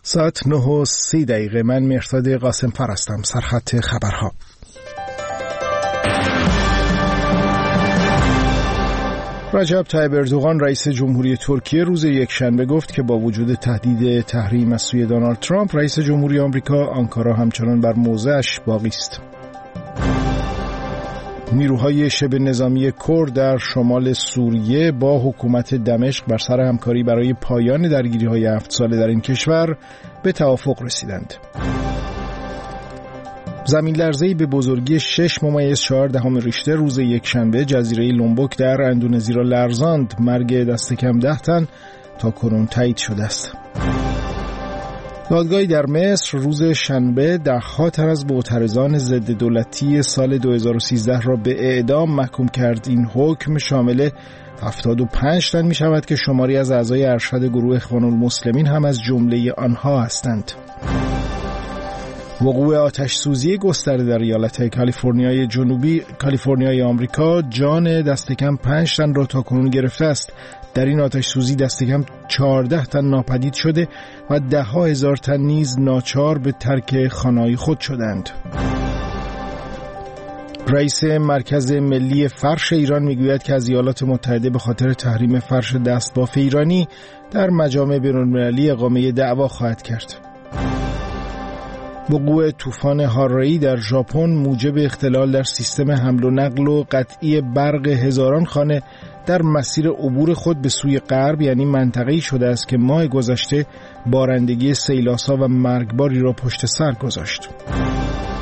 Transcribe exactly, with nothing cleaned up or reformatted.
ساعت نه و سی دقیقه. من مهرداد قاسم فر هستم. سرخط خبرها. رجب طیب اردوغان رئیس جمهوری ترکیه روز یکشنبه گفت که با وجود تهدید تحریم از سوی دونالد ترامپ، رئیس جمهوری آمریکا آنکارا همچنان بر موضعش باقی است. نیروهای شبه نظامی کرد در شمال سوریه با حکومت دمشق بر سر همکاری برای پایان درگیری‌های هفت ساله در این کشور به توافق رسیدند. زمین لرزه‌ای به بزرگی شش ممیز چهار دهم ریشتر روز یکشنبه جزیره لومبوک در اندونزی را لرزاند. مرگ دست کم ده تن تا کنون تایید شده است. دادگاهی در مصر روز شنبه ده‌ها تن از معترضان ضد دولتی سال دو هزار و سیزده را به اعدام محکوم کرد. این حکم شامل هفتاد و پنج تن می شود که شماری از اعضای ارشد گروه اخوان المسلمین هم از جمله آنها هستند. وقوع آتش سوزی گسترده در ایالت کالیفرنیای جنوبی کالیفرنیای آمریکا جان دست کم پنج تن را تاکنون گرفته است. در این آتش سوزی دست کم چهارده تن ناپدید شده و ده ها هزار تن نیز ناچار به ترک خانه‌های خود شدند. رئیس مرکز ملی فرش ایران میگوید که از ایالات متحده به خاطر تحریم فرش دستباف ایرانی در مجامع بین‌المللی اقامه دعوا خواهد کرد. وقوع طوفان هاروی در ژاپن موجب اختلال در سیستم حمل و نقل و قطعی برق هزاران خانه در مسیر عبور خود به سوی غرب، یعنی منطقه‌ای شده است که ماه گذشته بارندگی سیلاسا و مرگباری را پشت سر گذاشت.